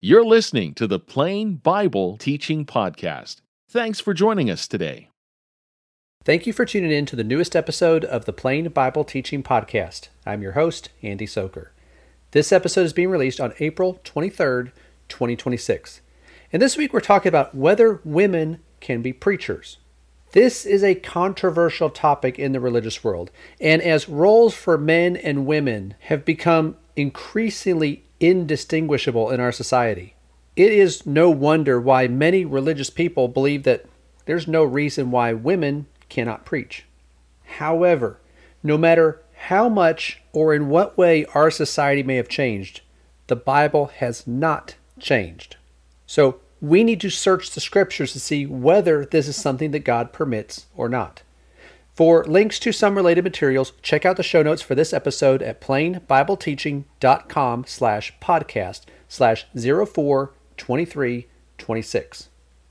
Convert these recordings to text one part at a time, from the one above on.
You're listening to the Plain Bible Teaching Podcast. Thanks for joining us today. Thank you for tuning in to the newest episode of the Plain Bible Teaching Podcast. I'm your host, Andy Soker. This episode is being released on April 23rd, 2026. And this week we're talking about whether women can be preachers. This is a controversial topic in the religious world, and as roles for men and women have become increasingly indistinguishable in our society, it is no wonder why many religious people believe that there's no reason why women cannot preach. However, no matter how much or in what way our society may have changed, the Bible has not changed. So we need to search the scriptures to see whether this is something that God permits or not. For links to some related materials, check out the show notes for this episode at plainbibleteaching.com/podcast/042326.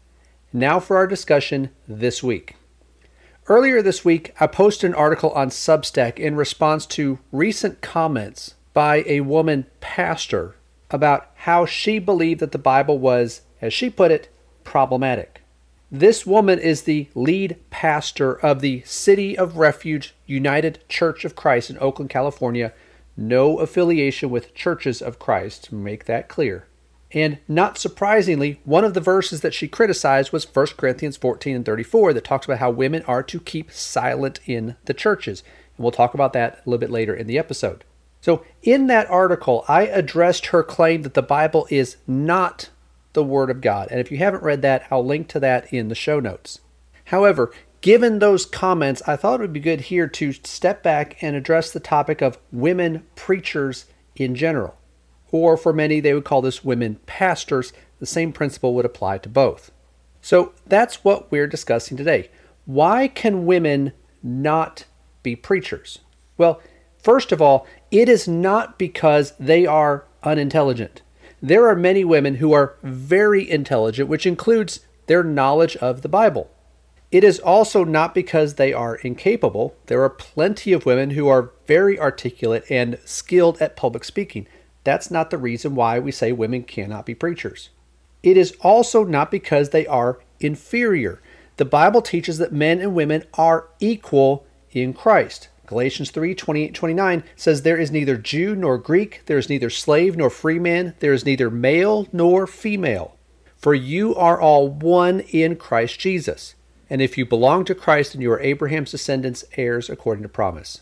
Now for our discussion this week. Earlier this week, I posted an article on Substack in response to recent comments by a woman pastor about how she believed that the Bible was, as she put it, problematic. This woman is the lead pastor of the City of Refuge United Church of Christ in Oakland, California. No affiliation with Churches of Christ, to make that clear. And not surprisingly, one of the verses that she criticized was 1 Corinthians 14:34 that talks about how women are to keep silent in the churches. And we'll talk about that a little bit later in the episode. So in that article, I addressed her claim that the Bible is not the Word of God. And if you haven't read that, I'll link to that in the show notes. However, given those comments, I thought it would be good here to step back and address the topic of women preachers in general. Or for many, they would call this women pastors. The same principle would apply to both. So that's what we're discussing today. Why can women not be preachers? Well, first of all, it is not because they are unintelligent. There are many women who are very intelligent, which includes their knowledge of the Bible. It is also not because they are incapable. There are plenty of women who are very articulate and skilled at public speaking. That's not the reason why we say women cannot be preachers. It is also not because they are inferior. The Bible teaches that men and women are equal in Christ. Galatians 3:28-29 says, "There is neither Jew nor Greek, there is neither slave nor free man, there is neither male nor female. For you are all one in Christ Jesus. And if you belong to Christ, then you are Abraham's descendants, heirs according to promise."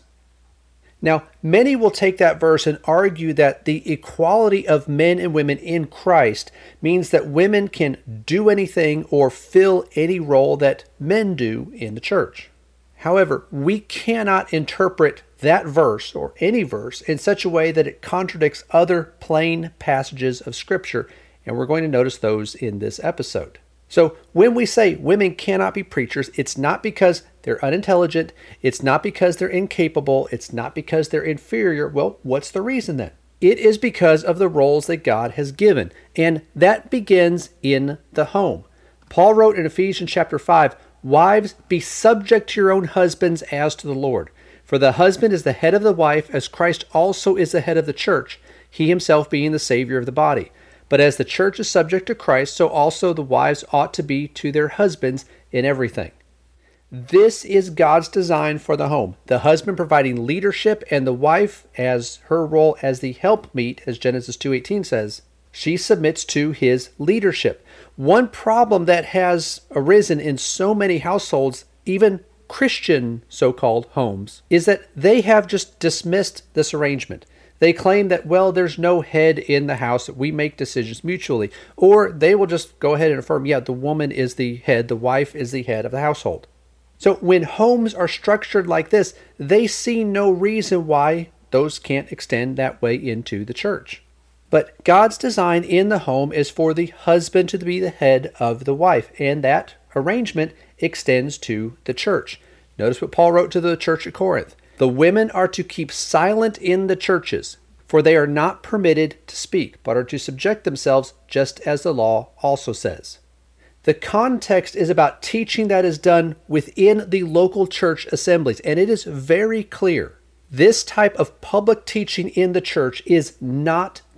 Now, many will take that verse and argue that the equality of men and women in Christ means that women can do anything or fill any role that men do in the church. However, we cannot interpret that verse or any verse in such a way that it contradicts other plain passages of Scripture, and we're going to notice those in this episode. So when we say women cannot be preachers, it's not because they're unintelligent, it's not because they're incapable, it's not because they're inferior. Well, what's the reason then? It is because of the roles that God has given, and that begins in the home. Paul wrote in Ephesians chapter 5, "Wives, be subject to your own husbands as to the Lord. For the husband is the head of the wife, as Christ also is the head of the church, he himself being the Savior of the body. But as the church is subject to Christ, so also the wives ought to be to their husbands in everything." This is God's design for the home. The husband providing leadership and the wife as her role as the helpmeet, as Genesis 2:18 says. She submits to his leadership. One problem that has arisen in so many households, even Christian so-called homes, is that they have just dismissed this arrangement. They claim that, well, there's no head in the house, that we make decisions mutually. Or they will just go ahead and affirm, yeah, the woman is the head, the wife is the head of the household. So when homes are structured like this, they see no reason why those can't extend that way into the church. But God's design in the home is for the husband to be the head of the wife, and that arrangement extends to the church. Notice what Paul wrote to the church at Corinth. "The women are to keep silent in the churches, for they are not permitted to speak, but are to subject themselves, just as the law also says." The context is about teaching that is done within the local church assemblies, and it is very clear. This type of public teaching in the church is not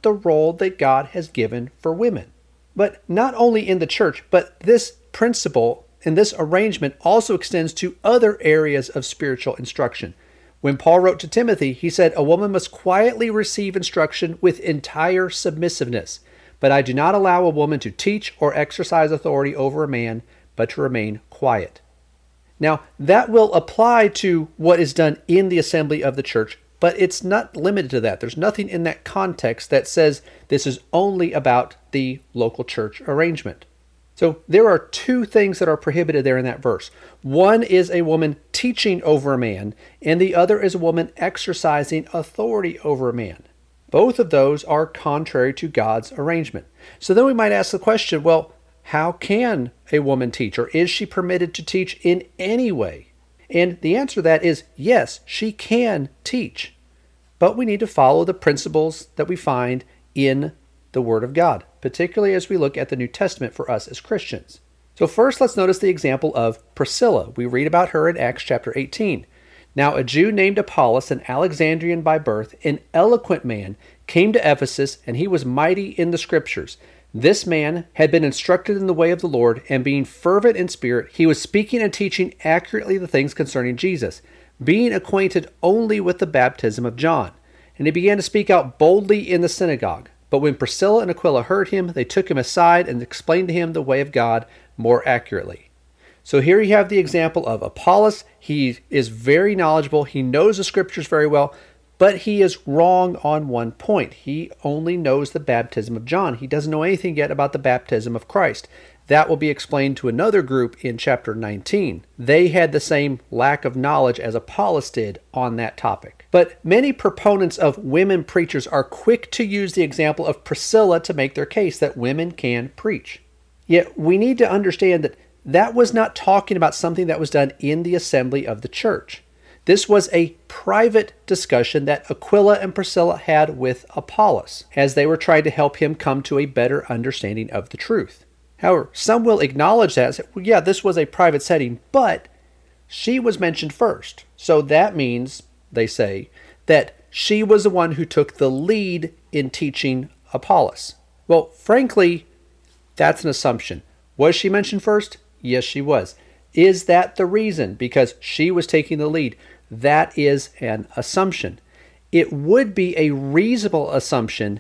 the role that God has given for women. But not only in the church, but this principle and this arrangement also extends to other areas of spiritual instruction. When Paul wrote to Timothy, he said, "A woman must quietly receive instruction with entire submissiveness. But I do not allow a woman to teach or exercise authority over a man, but to remain quiet." Now, that will apply to what is done in the assembly of the church, but it's not limited to that. There's nothing in that context that says this is only about the local church arrangement. So there are two things that are prohibited there in that verse. One is a woman teaching over a man, and the other is a woman exercising authority over a man. Both of those are contrary to God's arrangement. So then we might ask the question, well, how can a woman teach, or is she permitted to teach in any way? And the answer to that is yes, she can teach. But we need to follow the principles that we find in the Word of God, particularly as we look at the New Testament for us as Christians. So first, let's notice the example of Priscilla. We read about her in Acts chapter 18. Now a Jew named Apollos, an Alexandrian by birth, an eloquent man, came to Ephesus, and he was mighty in the Scriptures. This man had been instructed in the way of the Lord, and being fervent in spirit, he was speaking and teaching accurately the things concerning Jesus, being acquainted only with the baptism of John. And he began to speak out boldly in the synagogue. But when Priscilla and Aquila heard him, they took him aside and explained to him the way of God more accurately. So here you have the example of Apollos. He is very knowledgeable. He knows the Scriptures very well, but he is wrong on one point. He only knows the baptism of John. He doesn't know anything yet about the baptism of Christ. That will be explained to another group in chapter 19. They had the same lack of knowledge as Apollos did on that topic. But many proponents of women preachers are quick to use the example of Priscilla to make their case that women can preach. Yet we need to understand that that was not talking about something that was done in the assembly of the church. This was a private discussion that Aquila and Priscilla had with Apollos as they were trying to help him come to a better understanding of the truth. However, some will acknowledge that and say, well, yeah, this was a private setting, but she was mentioned first. So that means, they say, that she was the one who took the lead in teaching Apollos. Well, frankly, that's an assumption. Was she mentioned first? Yes, she was. Is that the reason? Because she was taking the lead. That is an assumption. It would be a reasonable assumption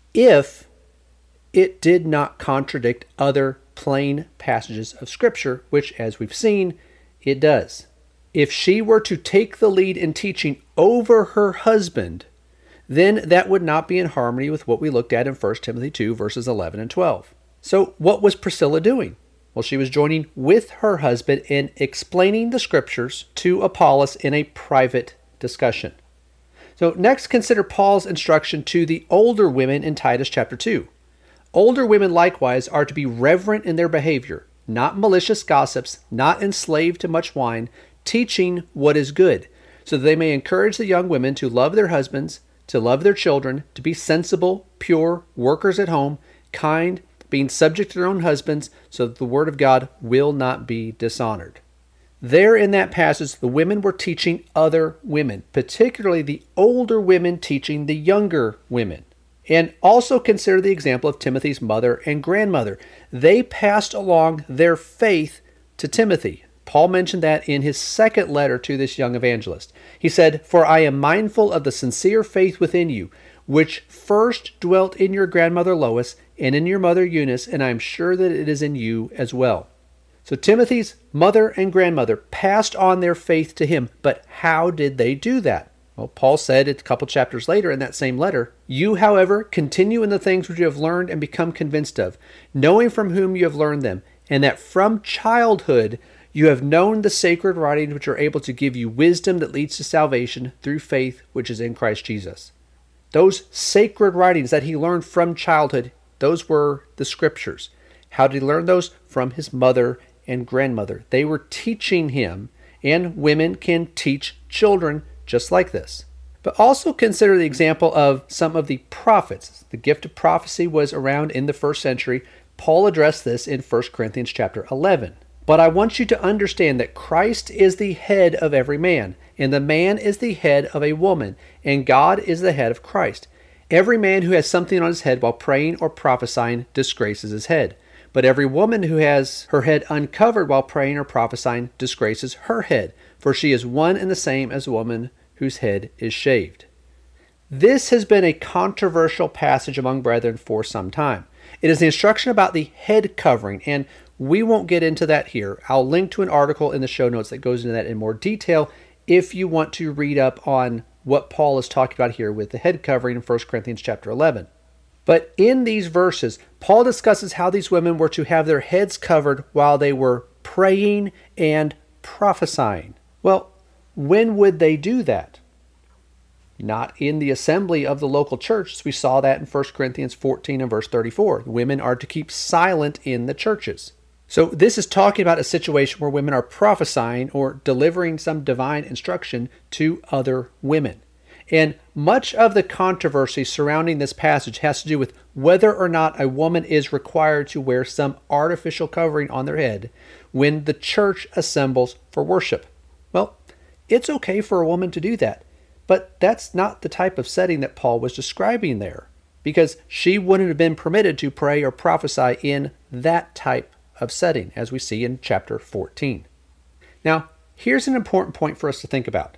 if it did not contradict other plain passages of Scripture, which, as we've seen, it does. If she were to take the lead in teaching over her husband, then that would not be in harmony with what we looked at in 1 Timothy 2, verses 11 and 12. So what was Priscilla doing? Well, she was joining with her husband in explaining the Scriptures to Apollos in a private discussion. So next, consider Paul's instruction to the older women in Titus chapter 2. Older women likewise are to be reverent in their behavior, not malicious gossips, not enslaved to much wine, teaching what is good, so that they may encourage the young women to love their husbands, to love their children, to be sensible, pure, workers at home, kind, being subject to their own husbands, so that the word of God will not be dishonored. There in that passage, the women were teaching other women, particularly the older women teaching the younger women. And also consider the example of Timothy's mother and grandmother. They passed along their faith to Timothy. Paul mentioned that in his second letter to this young evangelist. He said, "For I am mindful of the sincere faith within you, which first dwelt in your grandmother Lois and in your mother Eunice, and I am sure that it is in you as well." So Timothy's mother and grandmother passed on their faith to him, but how did they do that? Well, Paul said a couple chapters later in that same letter, "You, however, continue in the things which you have learned and become convinced of, knowing from whom you have learned them, and that from childhood you have known the sacred writings which are able to give you wisdom that leads to salvation through faith which is in Christ Jesus." Those sacred writings that he learned from childhood, those were the Scriptures. How did he learn those? From his mother and grandmother. They were teaching him, and women can teach children just like this. But also consider the example of some of the prophets. The gift of prophecy was around in the first century. Paul addressed this in 1 Corinthians chapter 11. But I want you to understand that Christ is the head of every man, and the man is the head of a woman, and God is the head of Christ. Every man who has something on his head while praying or prophesying disgraces his head. But every woman who has her head uncovered while praying or prophesying disgraces her head, for she is one and the same as a woman whose head is shaved. This has been a controversial passage among brethren for some time. It is the instruction about the head covering, and we won't get into that here. I'll link to an article in the show notes that goes into that in more detail if you want to read up on what Paul is talking about here with the head covering in 1 Corinthians chapter 11. But in these verses, Paul discusses how these women were to have their heads covered while they were praying and prophesying. Well, when would they do that? Not in the assembly of the local church. We saw that in 1 Corinthians 14 and verse 34. Women are to keep silent in the churches. So this is talking about a situation where women are prophesying or delivering some divine instruction to other women. And much of the controversy surrounding this passage has to do with whether or not a woman is required to wear some artificial covering on their head when the church assembles for worship. Well, it's okay for a woman to do that, but that's not the type of setting that Paul was describing there, because she wouldn't have been permitted to pray or prophesy in that type of setting, as we see in chapter 14. Now, here's an important point for us to think about.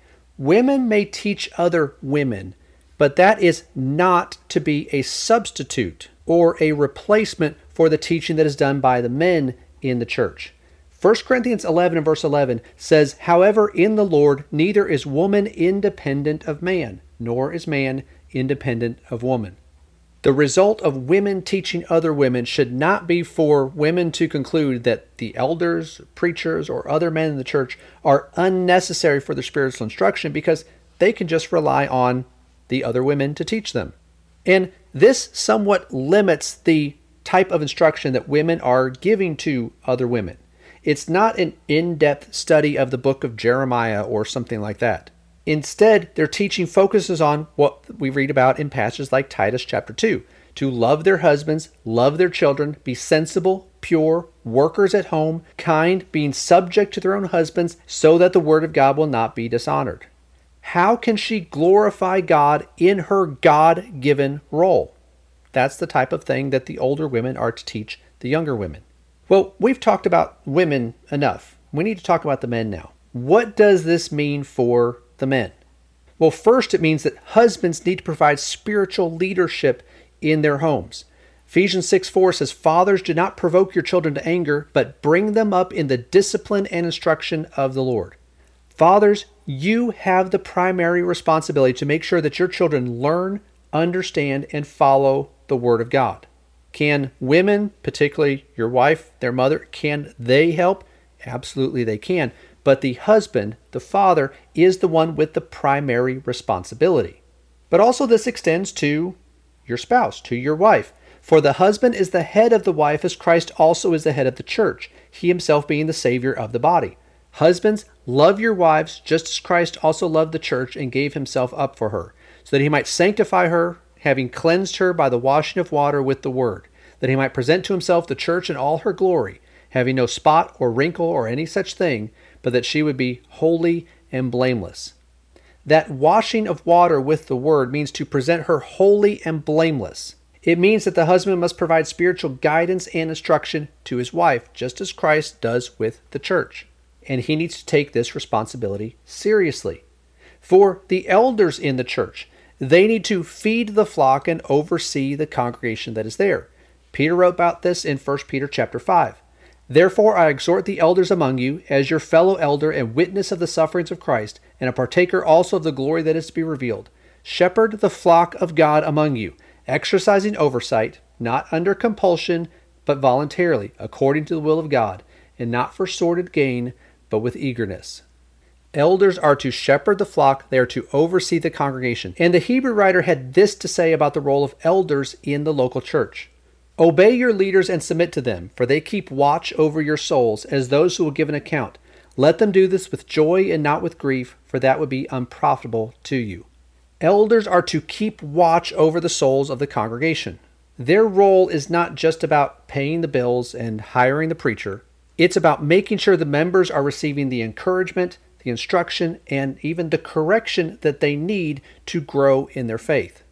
Women may teach other women, but that is not to be a substitute or a replacement for the teaching that is done by the men in the church. 1 Corinthians 11 and verse 11 says, "However, in the Lord, neither is woman independent of man, nor is man independent of woman." The result of women teaching other women should not be for women to conclude that the elders, preachers, or other men in the church are unnecessary for their spiritual instruction because they can just rely on the other women to teach them. And this somewhat limits the type of instruction that women are giving to other women. It's not an in-depth study of the book of Jeremiah or something like that. Instead, their teaching focuses on what we read about in passages like Titus chapter 2, to love their husbands, love their children, be sensible, pure, workers at home, kind, being subject to their own husbands, so that the word of God will not be dishonored. How can she glorify God in her God-given role? That's the type of thing that the older women are to teach the younger women. Well, we've talked about women enough. We need to talk about the men now. What does this mean for the men? Well, first, it means that husbands need to provide spiritual leadership in their homes. Ephesians 6:4 says, "Fathers, do not provoke your children to anger, but bring them up in the discipline and instruction of the Lord." Fathers, you have the primary responsibility to make sure that your children learn, understand, and follow the Word of God. Can women, particularly your wife, their mother, can they help? Absolutely they can. But the husband, the father, is the one with the primary responsibility. But also this extends to your spouse, to your wife. For the husband is the head of the wife, as Christ also is the head of the church, he himself being the Savior of the body. Husbands, love your wives just as Christ also loved the church and gave himself up for her, so that he might sanctify her, having cleansed her by the washing of water with the word, that he might present to himself the church in all her glory, having no spot or wrinkle or any such thing, but that she would be holy and blameless. That washing of water with the word means to present her holy and blameless. It means that the husband must provide spiritual guidance and instruction to his wife, just as Christ does with the church. And he needs to take this responsibility seriously. For the elders in the church, they need to feed the flock and oversee the congregation that is there. Peter wrote about this in 1 Peter chapter 5. "Therefore I exhort the elders among you, as your fellow elder and witness of the sufferings of Christ, and a partaker also of the glory that is to be revealed. Shepherd the flock of God among you, exercising oversight, not under compulsion, but voluntarily, according to the will of God, and not for sordid gain, but with eagerness." Elders are to shepherd the flock, they are to oversee the congregation. And the Hebrew writer had this to say about the role of elders in the local church. "Obey your leaders and submit to them, for they keep watch over your souls as those who will give an account. Let them do this with joy and not with grief, for that would be unprofitable to you." Elders are to keep watch over the souls of the congregation. Their role is not just about paying the bills and hiring the preacher. It's about making sure the members are receiving the encouragement, the instruction, and even the correction that they need to grow in their faith.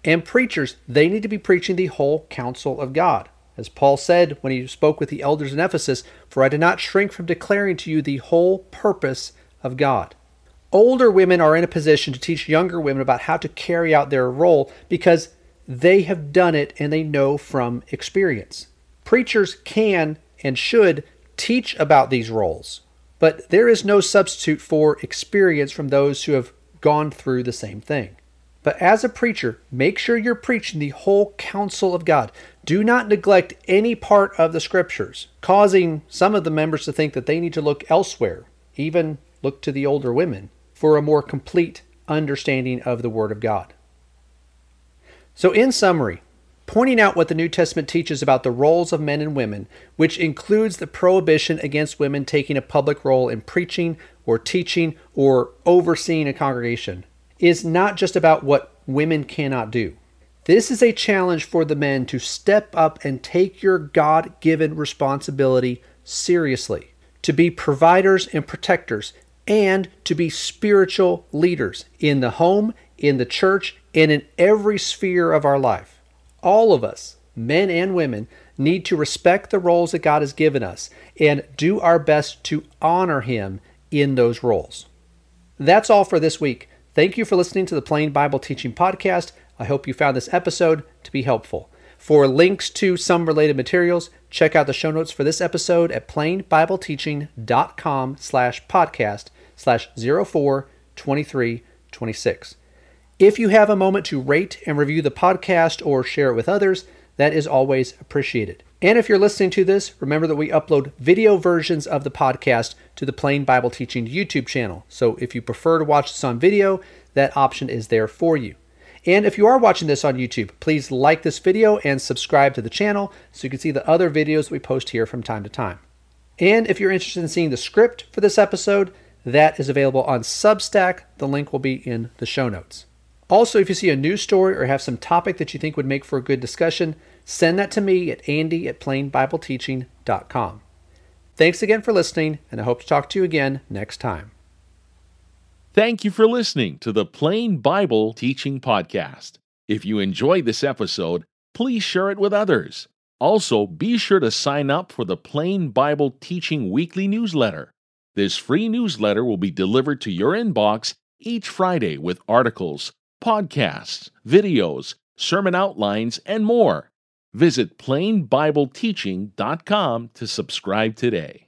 And preachers, they need to be preaching the whole counsel of God. As Paul said when he spoke with the elders in Ephesus, "For I did not shrink from declaring to you the whole purpose of God." Older women are in a position to teach younger women about how to carry out their role because they have done it and they know from experience. Preachers can and should teach about these roles, but there is no substitute for experience from those who have gone through the same thing. But as a preacher, make sure you're preaching the whole counsel of God. Do not neglect any part of the scriptures, causing some of the members to think that they need to look elsewhere, even look to the older women, for a more complete understanding of the Word of God. So in summary, pointing out what the New Testament teaches about the roles of men and women, which includes the prohibition against women taking a public role in preaching or teaching or overseeing a congregation, is not just about what women cannot do. This is a challenge for the men to step up and take your God-given responsibility seriously, to be providers and protectors, and to be spiritual leaders in the home, in the church, and in every sphere of our life. All of us, men and women, need to respect the roles that God has given us and do our best to honor Him in those roles. That's all for this week. Thank you for listening to the Plain Bible Teaching Podcast. I hope you found this episode to be helpful. For links to some related materials, check out the show notes for this episode at plainbibleteaching.com/podcast/042326. If you have a moment to rate and review the podcast or share it with others, that is always appreciated. And if you're listening to this, remember that we upload video versions of the podcast to the Plain Bible Teaching YouTube channel. So if you prefer to watch this on video, that option is there for you. And if you are watching this on YouTube, please like this video and subscribe to the channel so you can see the other videos that we post here from time to time. And if you're interested in seeing the script for this episode, that is available on Substack. The link will be in the show notes. Also, if you see a news story or have some topic that you think would make for a good discussion, send that to me at andy@plainbibleteaching.com. Thanks again for listening, and I hope to talk to you again next time. Thank you for listening to the Plain Bible Teaching Podcast. If you enjoyed this episode, please share it with others. Also, be sure to sign up for the Plain Bible Teaching Weekly Newsletter. This free newsletter will be delivered to your inbox each Friday with articles, podcasts, videos, sermon outlines, and more. Visit plainbibleteaching.com to subscribe today.